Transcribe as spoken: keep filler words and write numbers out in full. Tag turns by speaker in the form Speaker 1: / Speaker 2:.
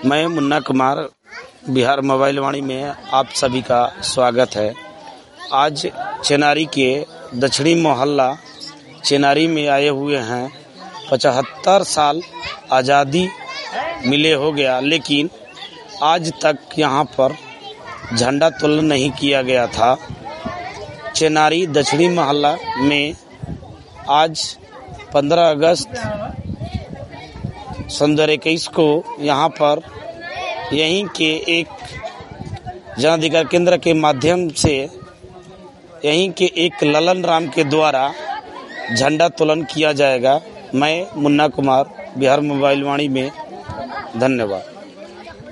Speaker 1: मैं मुन्ना कुमार, बिहार मोबाइल वाणी में आप सभी का स्वागत है। आज चेनारी के दक्षिणी मोहल्ला चेनारी में आए हुए हैं। पचहत्तर साल आज़ादी मिले हो गया, लेकिन आज तक यहाँ पर झंडा तोलन नहीं किया गया था। चेनारी दक्षिणी मोहल्ला में आज पंद्रह अगस्त सन दो हज़ार इक्कीस को यहाँ पर यहीं के एक जन अधिकार केंद्र के माध्यम से यहीं के एक ललन राम के द्वारा झंडा तोलन किया जाएगा। मैं मुन्ना कुमार, बिहार मोबाइल वाणी में, धन्यवाद।